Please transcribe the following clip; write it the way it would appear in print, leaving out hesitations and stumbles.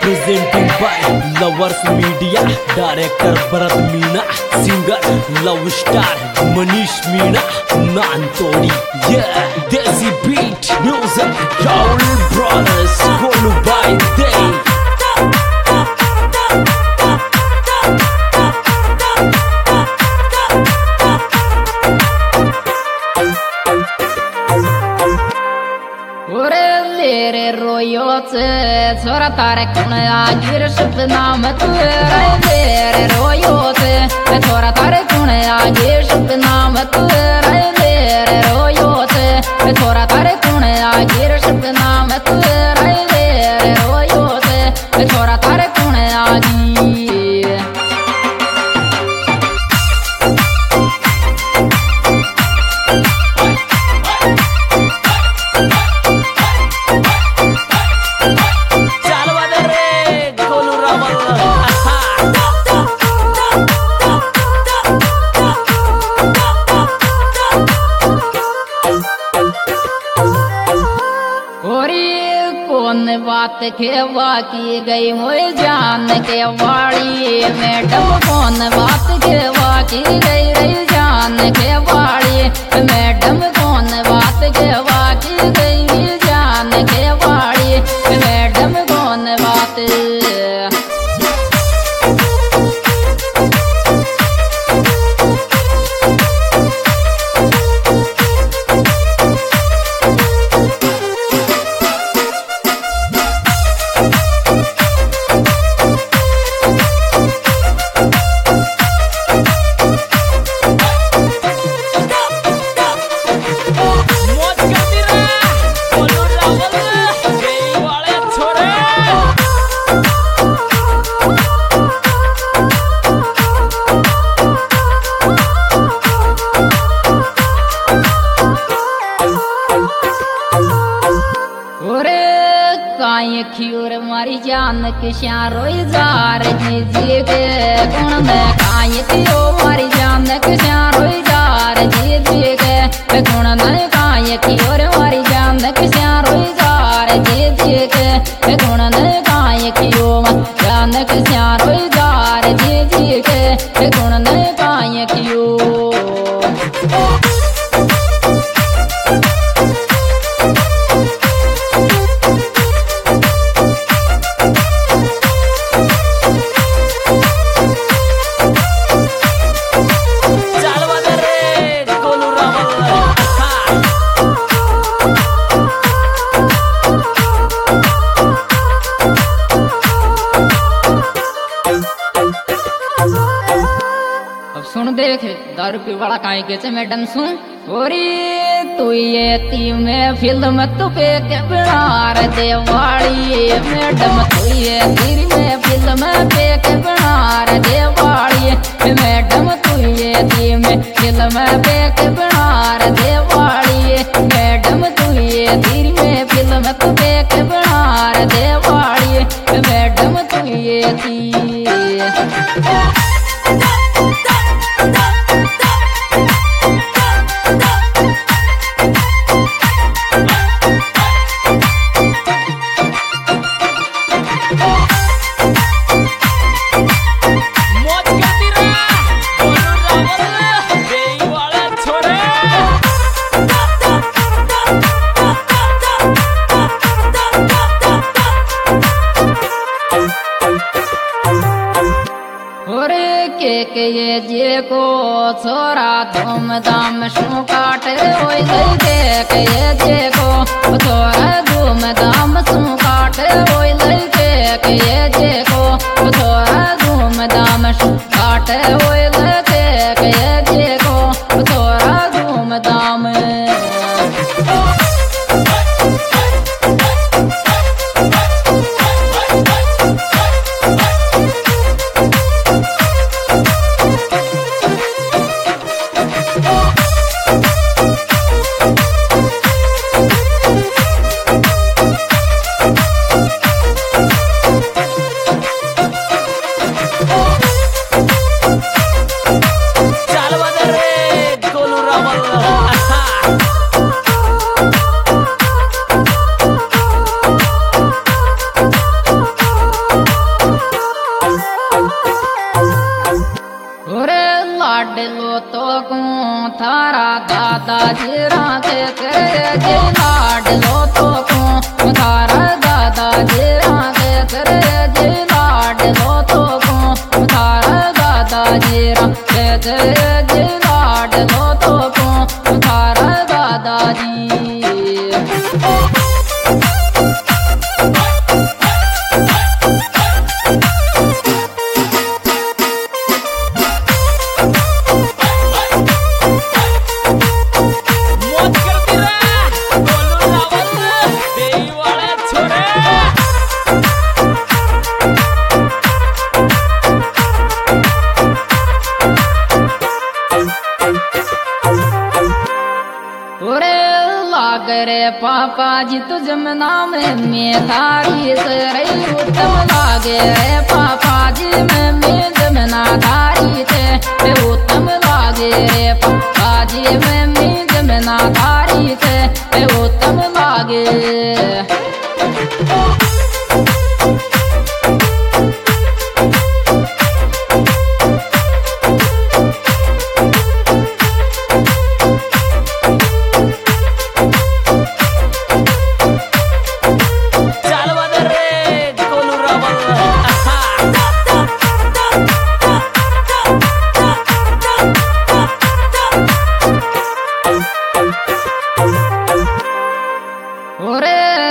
presenting by Lovers Media, director Bharat Meena, singer Love Star Manish Meena, Nantori, yeah, Desi Beat, music, Raul Brothers, Golu by Day. छोरा तारे कुण आगिर सपना मत रे रोयो से छोरा तारे कुण आगिर सपना मत रे रोयो से छोरा तारे कुण आगिर सपना मत रे रोयो से छोरा तारे कुण आगी बात खेवा की गई मोए जान के वाली मैडम कौन बात खेवा की गई रही जान के वाली मैडम कौन बात खेवा की गई जान के वाली मैडम कौन बात खियोर मारी जान के रोई जार जी जी के गुण में काई थियो मारी जान के रोई जार जी जी के गुण में काई खियोर मारी जान के रोई जार जी जी के गुण में काई खियो जान के रोई जार जी जी के गुण में काई खियो सुन देख दारू पी वाला काहे के मैडम सुन ओरी तू ये ती में फिल्म तू पे के बनार देवाली मैडम तू ये तीर में फिल्म पे के बनार देवाली मैडम तू ये ती में फिल्म पे के बनार देवाली मैडम तू ये तीर में फिल्म तू पे के बनार देवाली मैडम तू ये ती के ये जे को छोरा धूमधाम शू काट होई गई के ये जे को छोरा धूमधाम शू काट होई गई के ये जे को छोरा धूमधाम शू काट होई गई के ये जे को छोरा धूमधाम दादाजी राखे करे जे लाड लो तो को थारा दादाजी राखे करे जे लाड लो तो को थारा दादाजी राखे करे जे लाड लो तो को थारा दादाजी रे पापा जी तू जमना में मैं थारी सरे उत्तम लागे रे पापा जी मैं जमना थारी थे उत्तम लागे रे पापा जी मैं जमना थारी थे उत्तम लागे